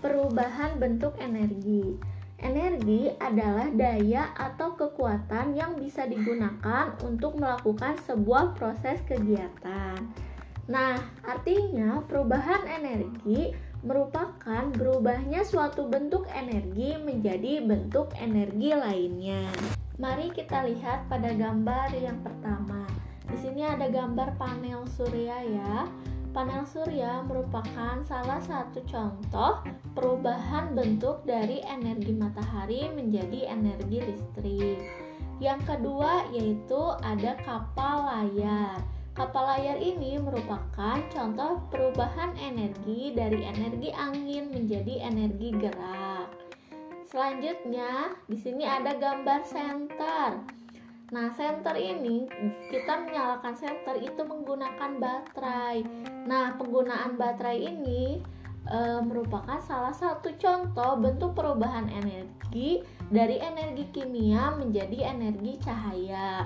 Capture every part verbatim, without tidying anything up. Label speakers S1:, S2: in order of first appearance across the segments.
S1: Perubahan bentuk energi. Energi adalah daya atau kekuatan yang bisa digunakan untuk melakukan sebuah proses kegiatan. Nah, artinya perubahan energi merupakan berubahnya suatu bentuk energi menjadi bentuk energi lainnya. Mari kita lihat pada gambar yang pertama. Di sini ada gambar panel surya ya. Panel surya merupakan salah satu contoh perubahan bentuk dari energi matahari menjadi energi listrik. Yang kedua yaitu ada kapal layar. Kapal layar ini merupakan contoh perubahan energi dari energi angin menjadi energi gerak. Selanjutnya, di sini ada gambar senter. Nah, senter ini kita menyalakan senter itu menggunakan baterai. Nah, penggunaan baterai ini e, merupakan salah satu contoh bentuk perubahan energi dari energi kimia menjadi energi cahaya.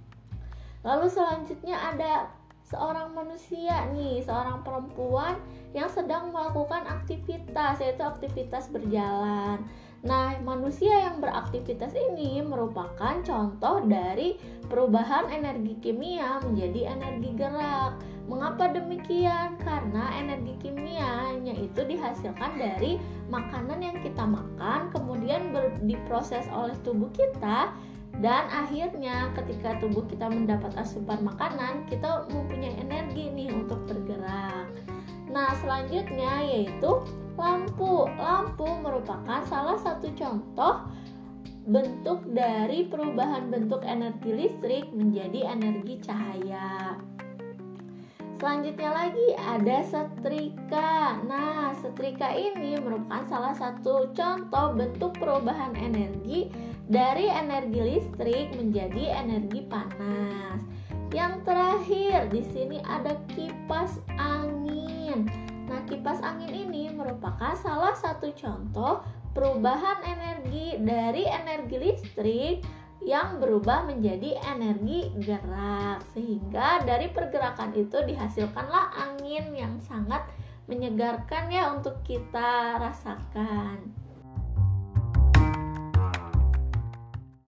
S1: Lalu selanjutnya ada seorang manusia nih, seorang perempuan yang sedang melakukan aktivitas, yaitu aktivitas berjalan. Nah, manusia yang beraktivitas ini merupakan contoh dari perubahan energi kimia menjadi energi gerak. Mengapa demikian? Karena energi kimianya itu dihasilkan dari makanan yang kita makan, kemudian ber- diproses oleh tubuh kita, dan akhirnya ketika tubuh kita mendapat asupan makanan, kita mempunyai energi nih untuk bergerak. Nah, selanjutnya yaitu lampu. Lampu merupakan salah satu contoh bentuk dari perubahan bentuk energi listrik menjadi energi cahaya. Selanjutnya lagi ada setrika. Nah, setrika ini merupakan salah satu contoh bentuk perubahan energi dari energi listrik menjadi energi panas. Yang terakhir di sini ada kipas angin. Nah, kipas angin ini merupakan salah satu contoh perubahan energi dari energi listrik yang berubah menjadi energi gerak, sehingga dari pergerakan itu dihasilkanlah angin yang sangat menyegarkan ya untuk kita rasakan.